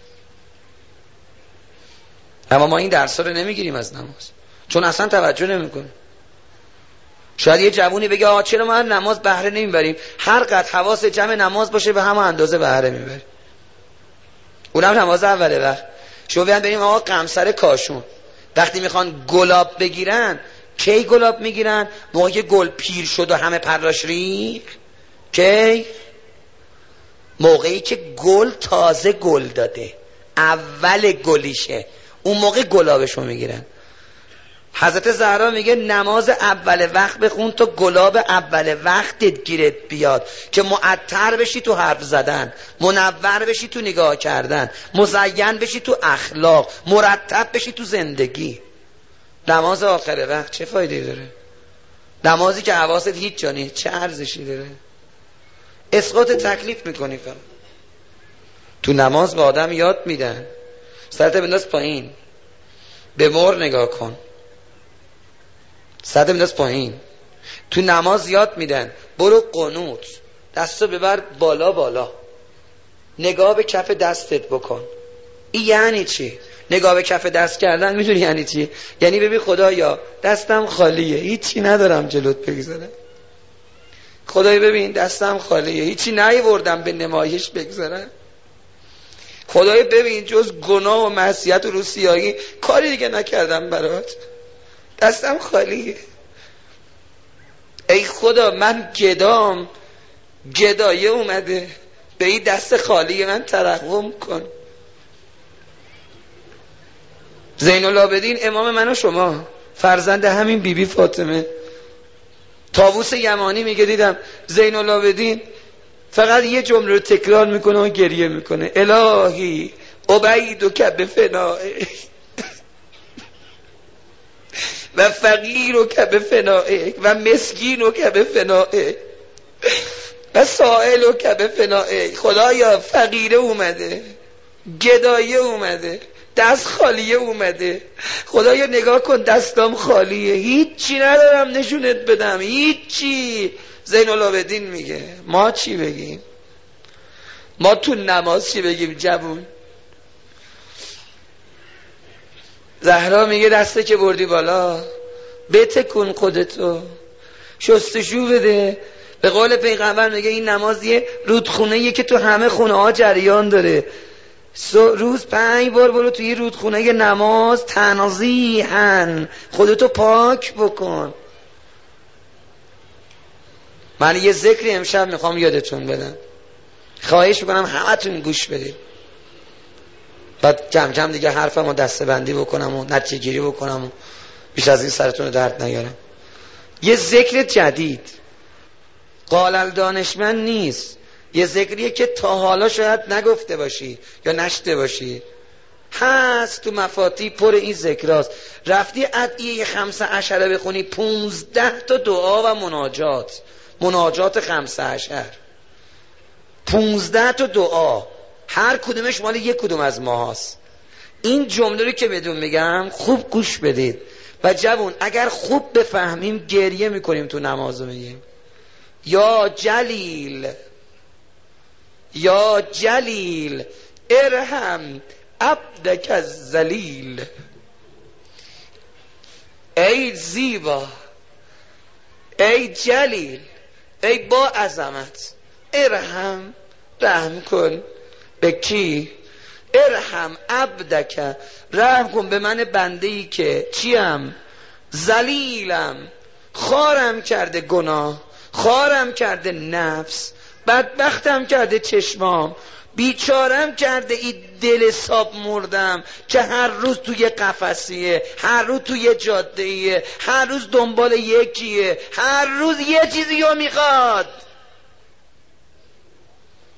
اما ما این درس رو نمیگیریم از نماز، چون اصلا توجه نمیکنیم. شاید یه جوونی بگه آقا چرا ما نماز بهره نمیبریم؟ هر قدر حواس جمع نماز باشه به همه اندازه بهره میبریم، اونم نماز اوله وقت. شما بیان بریم آقا قمصر کاشون وقتی میخوان گلاب بگیرن، کی گلاب میگیرن؟ موقعی که گل پیر شد و همه پراش ریخ. کی؟ موقعی که گل تازه گل داده، اول گلیشه، اون موقع گلابشو میگیرن. حضرت زهرا میگه نماز اول وقت بخون تا گلاب اول وقتت گیرت بیاد که معطر بشی تو حرف زدن، منور بشی تو نگاه کردن، مزین بشی تو اخلاق، مرتب بشی تو زندگی. نماز آخر وقت چه فایده داره؟ نمازی که حواست هیچ جا نیست چه ارزشی داره؟ اسقاط تکلیف میکنی. فقط تو نماز به آدم یاد میدن سرت بنداز پایین، به مور نگاه کن، سرت بنداز پایین. تو نماز یاد میدن برو قنوت، دستو ببر بالا بالا، نگاه به کف دستت بکن. این یعنی چی؟ نگاه به کف دست کردن میدونی یعنی چی؟ یعنی ببین خدایا دستم خالیه، هیچی ندارم جلوت بگذارم. خدای ببین دستم خالیه، هیچی نیاوردم به نمایش بگذارم. خدای ببین جز گناه و معصیت و روسیایی کاری دیگه نکردم برات، دستم خالیه. ای خدا من گدام، گدایه اومده، به این دست خالی من ترحم کن. زین العابدین امام من و شما، فرزند همین بیبی بی فاطمه. طاووس یمانی میگه دیدم زین العابدین فقط یه جمله رو تکرار میکنه و گریه میکنه، الهی عبیدک بفنائک و فقیرک بفنائک و مسکینک بفنائک و سائلک بفنائک. خدایا فقیره اومده، گدایه اومده، دست خالیه اومده. خدایا نگاه کن دستم خالیه، هیچی ندارم نشونت بدم، هیچی. زین العابدین میگه ما چی بگیم؟ ما تو نماز چی بگیم جوون؟ زهرا میگه دسته که بردی بالا بتکن خودتو، شستشو بده. به قول پیغمبر میگه این نماز یه رودخونه‌ایه که تو همه خونه ها جریان داره. روز پنج بار برو توی رودخونه یه نماز تنزیهن، خودتو پاک بکن. من یه ذکری امشب میخوام یادتون بدم، خواهش میکنم همتون گوش بدید، بعد کم کم دیگه حرفمو دسته بندی بکنم و نتیجه گیری بکنم و بیش از این سرتون درد نیارم. یه ذکر جدید قال دانشمند نیست، یه ذکریه که تا حالا شاید نگفته باشی یا نشته باشی، هست تو مفاتی پر این ذکراست. رفتی ادعیه خمسه عشره بخونی، پونزده تا دعا و مناجات، مناجات خمسه عشر، پونزده تا دعا، هر کدومش مال یک کدوم از ما هست. این جمله رو که بدون میگم خوب گوش بدید و جوون اگر خوب بفهمیم گریه میکنیم تو نماز رو میگیم یا جلیل یا جلیل ارحم عبدک الذلیل. ای زیبا، ای جلیل، ای با عظمت، ارحم رحم کن. به کی؟ ارحم عبدک، رحم کن به من بنده‌ای که چیم؟ ذلیلم، خارم کرده گناه، خارم کرده نفس، بدبختم کرده چشمام، بیچارم کرده این دل ساب مردم که هر روز توی قفسیه، هر روز توی جادهیه، هر روز دنبال یکیه، هر روز یه چیزی رو میخواد.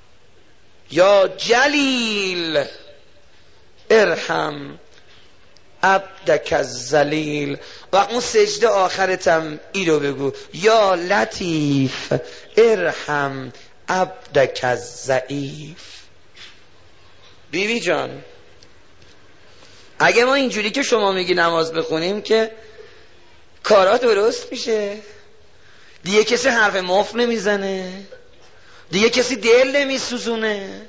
یا جلیل ارحم عبدک الذلیل. و اون سجده آخرتم ای رو بگو، یا لطیف ارحم عبدک الضعیف. بیبی جان اگه ما اینجوری که شما میگی نماز بخونیم که کارا درست میشه، دیگه کسی حرف مفت نمیزنه، دیگه کسی دل نمیسوزونه.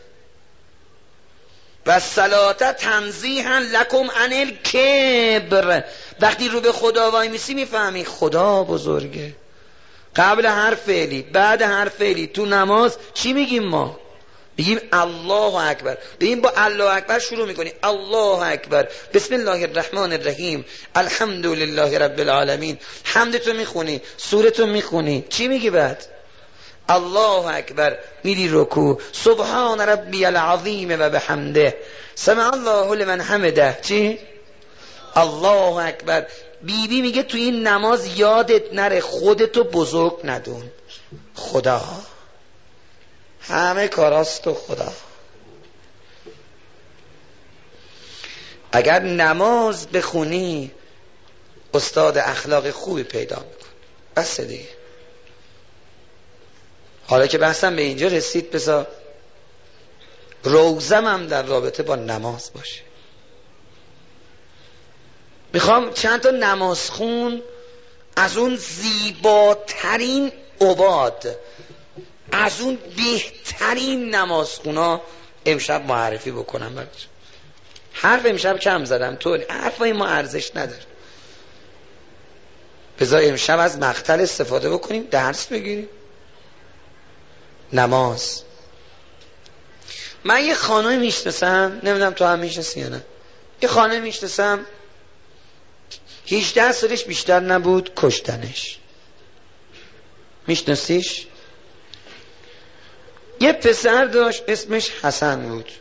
و صلات تنزیها لکم عن الکبر. وقتی رو به خدا وای میسی میفهمی خدا بزرگه. قبل هر فعلی بعد هر فعلی تو نماز چی میگیم ما؟ میگیم الله اکبر. ببین با الله اکبر شروع میکنی، الله اکبر، بسم الله الرحمن الرحیم، الحمد لله رب العالمین. حمدتو میخونی، سورتو میخونی، چی میگی بعد؟ الله اکبر، میری رکوع، سبحان ربی العظیم و بحمده، سمع الله لمن حمده. چی؟ الله اکبر. بیبی بی میگه تو این نماز یادت نره خودتو بزرگ ندون، خدا همه کاراست و خدا. اگر نماز بخونی استاد اخلاق خوبی پیدا میکن. بس دیگه. حالا که بحثم به اینجا رسید بذار روزم هم در رابطه با نماز باشه. میخوام چند تا نماز خون از اون زیباترین عباد، از اون بهترین نماز خونا امشب معرفی بکنم براتون. حرف امشب کم زدم، تو حرفای ما ارزش نداره. بذار امشب از مقتل استفاده بکنیم، درس بگیریم. نماز. من یه خانومی میشناسم، نمیدونم تو هم میشناسی یا نه، یه خانومی میشناسم هجده سالش بیشتر نبود کشتنش. میشناسیش؟ یه پسر داشت اسمش حسن بود.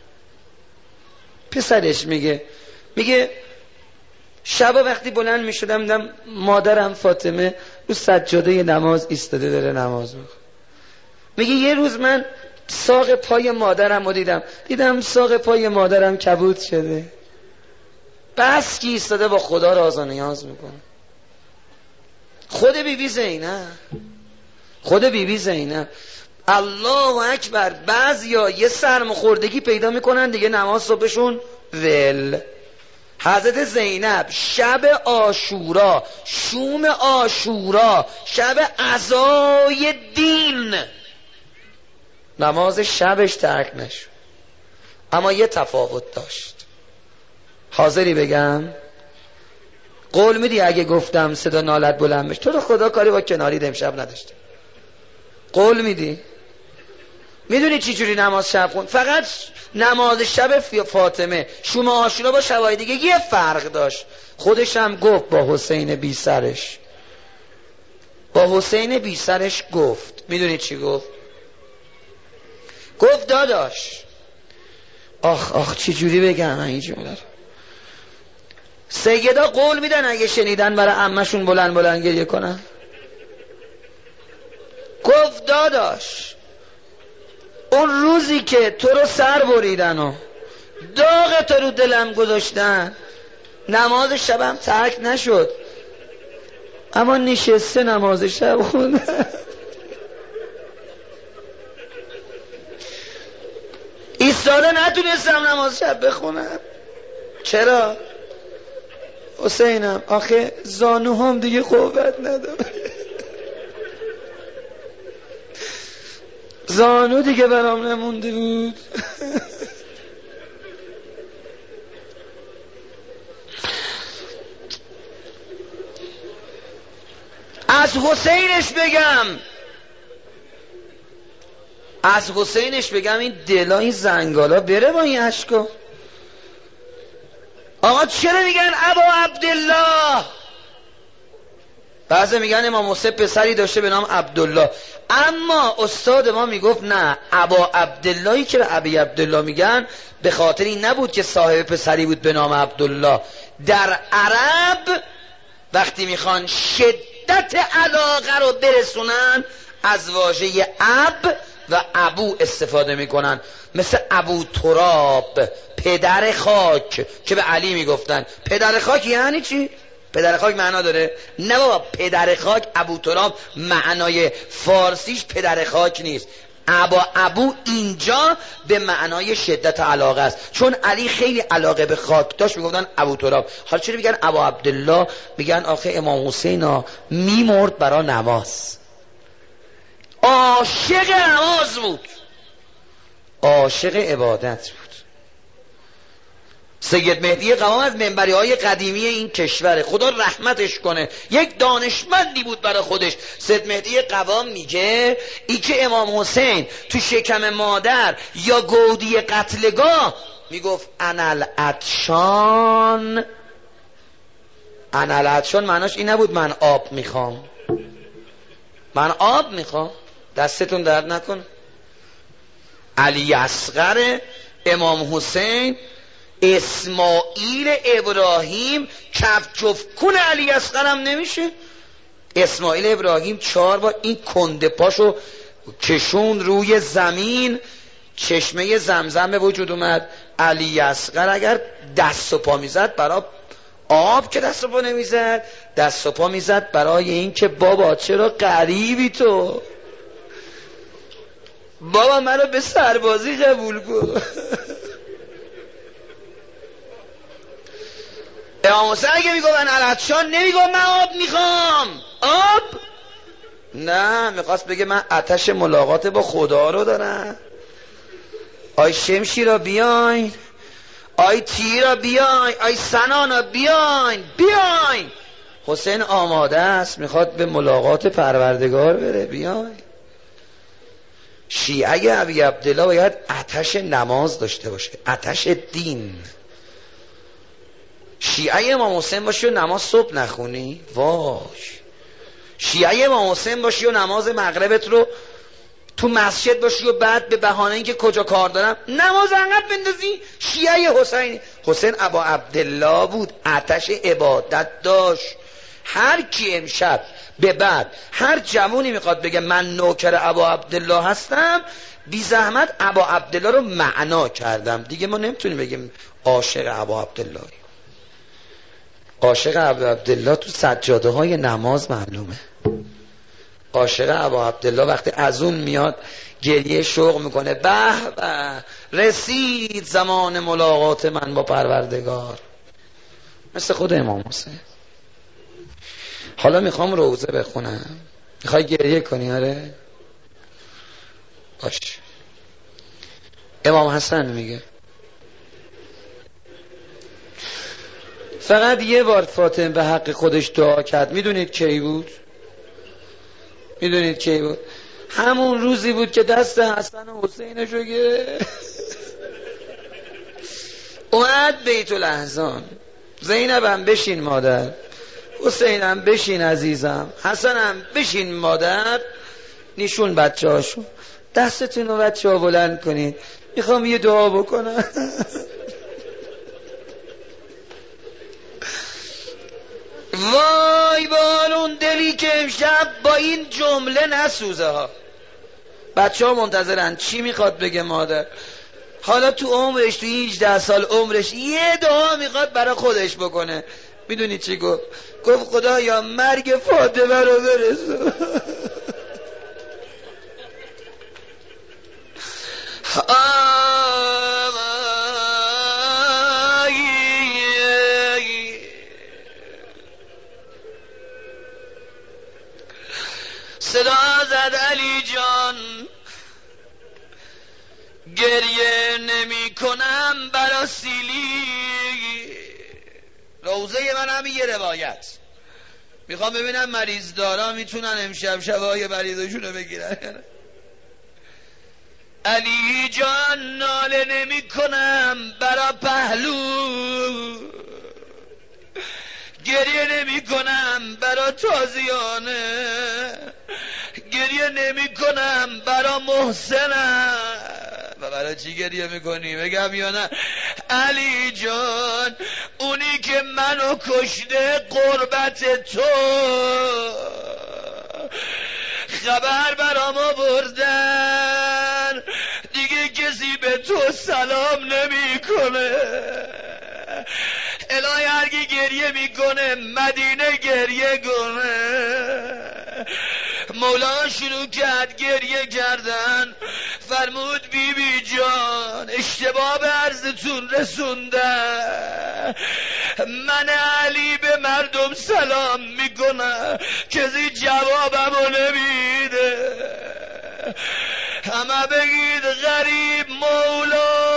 پسرش میگه میگه شبا وقتی بلند میشدم دیدم مادرم فاطمه رو سجاده نماز ایستاده داره نماز میخونه. میگه یه روز من ساق پای مادرم رو دیدم دیدم ساق پای مادرم کبود شده. بس که ایستاده با خدا راز و نیاز میکنه. خود بی بی زینب خود بی بی زینب الله اکبر. بعضیا یه سرماخوردگی پیدا میکنن دیگه نماز صبحشون ول. حضرت زینب شب عاشورا، شوم عاشورا، شب عزای دین، نماز شبش ترک نشد. اما یه تفاوت داشت. حاضری بگم؟ قول میدی اگه گفتم صدا نالت بلند بشه؟ تو رو خدا کاری با کناری امشب نداشته. قول میدی؟ میدونی چی جوری نماز شب خوند؟ فقط نماز شب فاطمه شوم عاشورا با شبای دیگه یه فرق داشت. خودش هم گفت با حسین بی سرش با حسین بی سرش گفت. میدونی چی گفت؟ گفت داداش، آخ آخ چی جوری بگم این جمله. سیدا قول میدن اگه شنیدن برای عمشون بلند بلند گریه کنن. گفت داداش، اون روزی که تو رو سر بریدن و داغ تو رو دلم گذاشتن نماز شبم ترک نشد، اما نشسته نماز شب خوندن. ایستاده نتونستم نماز شب بخونم. چرا؟ حسینم آخه زانو هم دیگه قوت نداره. زانو دیگه برام نمونده بود. از حسینش بگم از حسینش بگم این دلا این زنگالا بره با این عشقا. آقا چرا میگن ابا عبدالله؟ بعضی میگن امام حسین پسری داشته به نام عبدالله، اما استاد ما میگفت نه، ابا عبداللهی که ابی عبدالله میگن به خاطر این نبود که صاحب پسری بود به نام عبدالله. در عرب وقتی میخوان شدت علاقه رو برسونن از واژه اب و ابو استفاده میکنن. مثل ابو تراب پدر خاک که به علی میگفتن. پدر خاک یعنی چی؟ پدر خاک معنا داره؟ نه بابا، پدر خاک ابو تراب معنای فارسیش پدر خاک نیست. ابا ابو اینجا به معنای شدت علاقه است، چون علی خیلی علاقه به خاک داشت میگفتن ابو تراب. حالا چرا میگن ابو عبدالله؟ میگن آخه امام حسین میمرد برای نماز، عاشق نماز بود، عاشق عبادت بود. سید مهدی قوام از منبری های قدیمی این کشوره، خدا رحمتش کنه، یک دانشمندی بود برای خودش. سید مهدی قوام میگه ای که امام حسین تو شکم مادر یا گودی قتلگاه میگفت انل عطشان، انل عطشان معناش این نبود من آب میخوام، من آب میخوام، دستتون درد نکن. علی اصغر امام حسین اسماعیل ابراهیم کف جفت کن علی اصغر هم نمیشه. اسماعیل ابراهیم چهار بار این کنده پاشو کشون روی زمین، چشمه زمزم به وجود اومد. علی اصغر اگر دست و پا میزد برای آب که دست و پا نمیزد، دست و پا میزد برای این که بابا چرا غریبی تو، بابا منو به سربازی قبول کن. امام حسین اگه میگو من العطشان نمیگو من آب میخوام، آب نه، میخواست بگه من آتش ملاقات با خدا رو دارم. آی شمشی را بیاین، آی تیر را بیاین، آی سنان را بیاین، بیاین. حسین آماده است، میخواد به ملاقات پروردگار بره، بیاین. شیعه ابی عبدالله باید آتش نماز داشته باشه، آتش دین. شیعه امام حسین باشی و نماز صبح نخونی؟ واش. شیعه امام حسین باشی و نماز مغربت رو تو مسجد باشی و بعد به بهانه اینکه کجا کار دارم نماز انقدر بندازی. شیعه حسین، حسین ابا عبدالله بود، آتش عبادت داشت. هر کی امشب به بعد هر جوونی میخواد بگه من نوکر ابا عبدالله هستم، بی زحمت ابا عبدالله رو معنا کردم دیگه. ما نمیتونیم بگیم عاشق ابا عبدالله. عاشق ابا عبدالله تو سجاده های نماز معلومه. عاشق ابا عبدالله وقتی از اون میاد گریه شوق میکنه، به به رسید زمان ملاقات من با پروردگار، مثل خود امام حسین. حالا میخوام روزه بخونم، میخوای گریه کنی؟ آره باش. امام حسن میگه فقط یه بار فاطمه به حق خودش دعا کرد. میدونید کی بود؟ میدونید کی بود؟ همون روزی بود که دست حسن و حسینشو گرفت اومد بیت الاحزان. زینبم بشین مادر، حسینم بشین عزیزم، حسنم بشین مادر، نیشون بچه هاشون. دستتون رو بچه ها بلند کنید، میخوام یه دعا بکنم. وای بال اون دلی که امشب با این جمله نسوزه ها. بچه ها منتظرن چی میخواد بگه مادر. حالا تو عمرش، تو هجده سال عمرش یه دعا میخواد برای خودش بکنه. میدونی چی گفت؟ گفت خدا یا مرگ فاطمه رو برسون. صدا زد علی جان، گریه نمی کنم برا سیلی. روزه من هم یه روایت میخوام ببینم مریض دارا میتونن امشب شبای مریضشون رو بگیرن. علی جان ناله نمی کنم برا پهلو، گریه نمی کنم برا تازیانه، گریه نمی کنم برا محسنم. و برای چی گریه میکنی؟ بگم یا نه؟ علی جان اونی که منو کشته قربت تو، خبر برام بردن دیگه کسی به به تو سلام نمی کنه. الهی هرگی گریه میکنه مدینه گریه کنه. مولا شروع کرد گریه کردن، فرمود بی بی جان اشتباه به عرضتون رسونده، من علی به مردم سلام میکنم کسی جوابمو نمیده. همه بگید غریب مولا،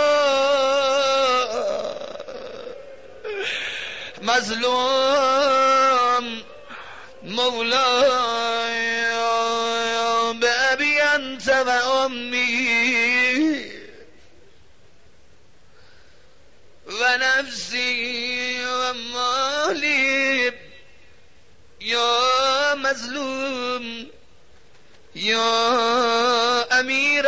مظلوم مولای به ابی انت و امی و نفسی و مالی یا مظلوم یا امیر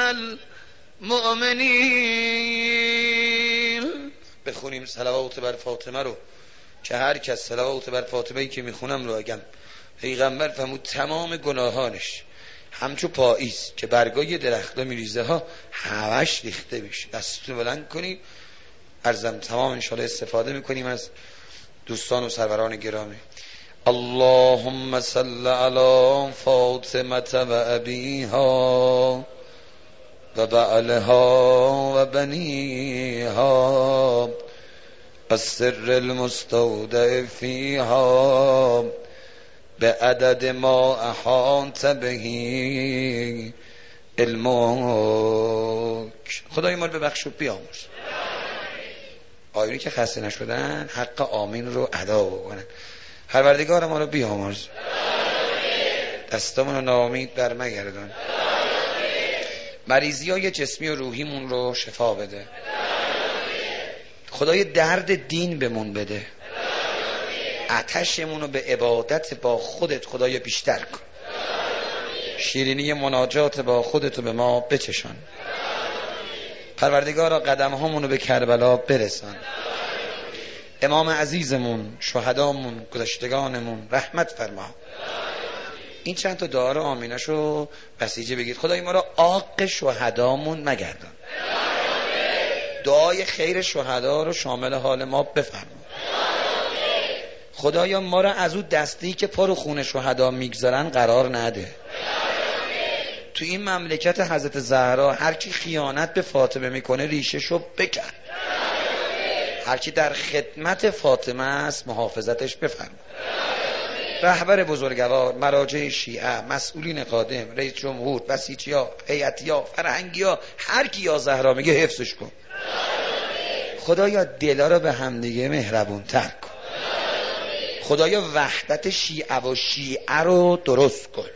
المؤمنین. بخونیم صلوات بر فاطمه رو که هر کس صلوات بر فاطمه‌ای که میخونم رو اگم پیغمبر فرمود تمام گناهانش همچو پاییز که برگای درختا میریزه ها همش ریخته میشه. دستتون بلند کنید. عرضم تمام انشاءالله استفاده میکنیم از دوستان و سروران گرامی. اللهم صل علی فاطمه و ابیها و بعلها و بنیها السر المستودع فیها به عدد ما احاط بهی علمک. خدای ما رو ببخش و بیامرز. آیونی که خسته نشدن حق آمین رو ادا بکنن. پروردگار ما رو بیامرز. دستمون رو ناامید بر مگردان. مریضی های جسمی و روحیمون رو شفا بده. خدای درد دین بمون بده. آتشمون رو به عبادت با خودت خدای بیشتر کن. شیرینی مناجات با خودت رو به ما بچشان. پروردگارا قدم هامون رو به کربلا برسان. امام عزیزمون، شهدامون، گذشتگانمون رحمت فرما. این چند تا دعا رو آمینشو بسیجه بگید. خدای ما رو عاق شهدامون مگردان. دعای خیر شهدا رو شامل حال ما بفرما. خدایا ما رو از اون دستی که پر خون شهدا میگذارن قرار نده. تو این مملکت حضرت زهرا هر کی خیانت به فاطمه میکنه ریششو بکن. هر کی در خدمت فاطمه است محافظتش بفرما. رهبر بزرگوار، مراجع شیعه، مسئولین قادم، رئیس جمهور، بسیجیا، هیئتیا، فرهنگیا، هر کی یا زهرا میگه حفظش کن. خدایا دلا رو به همدیگه مهربون تر کن. خدایا وحدت شیعه و شیعه رو درست کن.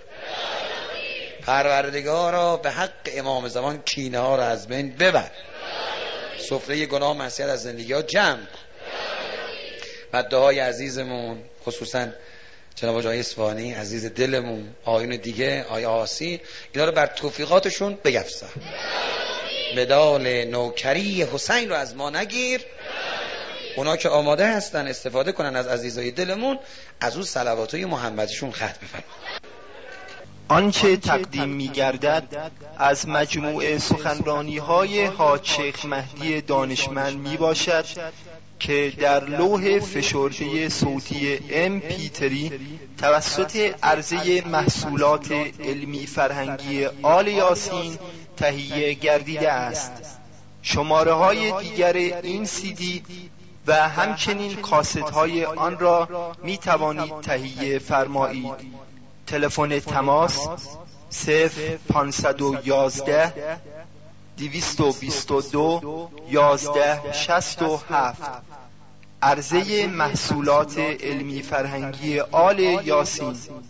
پروردگارا به حق امام زمان کینه ها رو از بین ببر. سفره گناه معصیت از زندگی ها جمع کن. و دعای عزیزمون خصوصا جناب آقای اصفهانی عزیز دلمون، آیون دیگه آی آسی، اینا رو بر توفیقاتشون بگفسا. مدال نوکری حسین رو از ما نگیر. اونا که آماده هستن استفاده کنن از عزیزای دلمون، از اون صلواتای محمدیشون خط بفرما. آنچه تقدیم می گردد از مجموعه سخنرانی های حاج شیخ مهدی دانشمند می باشد که در لوح فشرده صوتی ام پی تری توسط عرضه محصولات علمی فرهنگی آل یاسین تهیه گردیده است. شماره های دیگر این سی دی و همچنین کاست های آن را می توانید تهیه فرمایید. تلفن تماس صفر پانصد و یازده دویست و بیست و دو یازده شصت و هفت. عرضه محصولات علمی فرهنگی آل یاسین.